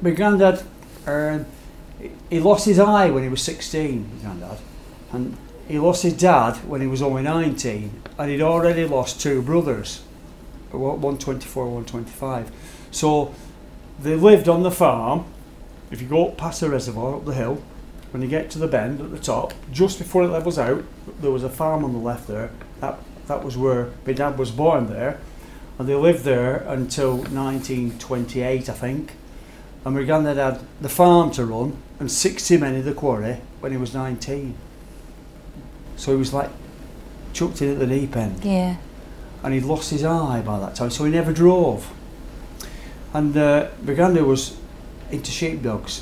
my granddad, he lost his eye when he was 16, my granddad, and he lost his dad when he was only 19, and he'd already lost two brothers, 124, 125. So they lived on the farm. If you go up past the reservoir, up the hill, when you get to the bend at the top, just before it levels out, there was a farm on the left there. That was where my dad was born there, and they lived there until 1928, I think. And my granddad had the farm to run and 60 men in the quarry when he was 19. So he was like chucked in at the deep end. Yeah. And he'd lost his eye by that time, so he never drove. And my granddad was into sheepdogs.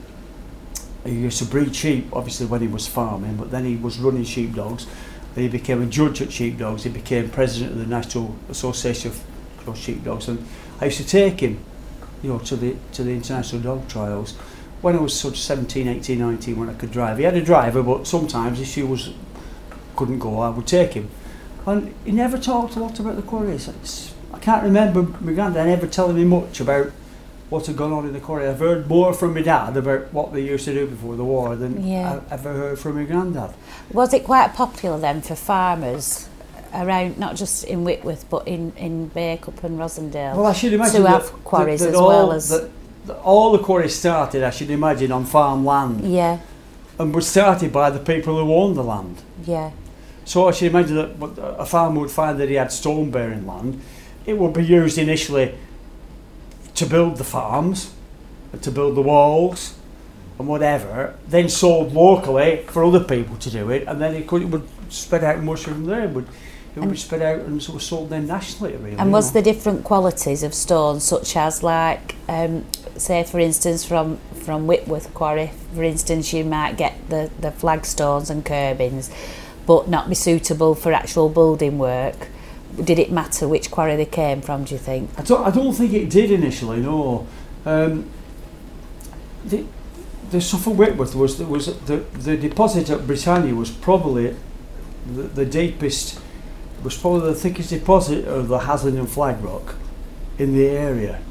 He used to breed sheep, obviously, when he was farming, but then he was running sheepdogs. Then he became a judge at sheepdogs. He became president of the National Association of Sheepdogs, and I used to take him, to the international dog trials when I was sort of 17, 18, 19, when I could drive. He had a driver, but sometimes if she couldn't go, I would take him. And he never talked a lot about the quarries. I can't remember my granddad ever telling me much about what had gone on in the quarry. I've heard more from my dad about what they used to do before the war than I've ever heard from my granddad. Was it quite popular then for farmers around, not just in Whitworth, but in Bacup and Rosendale? Well, I should imagine to have quarries as well as... all the quarries started, I should imagine, on farmland. Yeah. And were started by the people who owned the land. Yeah. So I should imagine that a farmer would find that he had stone-bearing land. It would be used initially to build the farms, to build the walls and whatever, then sold locally for other people to do it, and then it would spread out much from there. It would be spread out and sort of sold then nationally, really. And was there different qualities of stone, such as like, say for instance from Whitworth Quarry, for instance, you might get the flagstones and curbings, but not be suitable for actual building work? Did it matter which quarry they came from, do you think? I don't think it did initially, no. The Suffolk Whitworth was the deposit at Britannia was probably the deepest, was probably the thickest deposit of the Hasling and Flag rock in the area.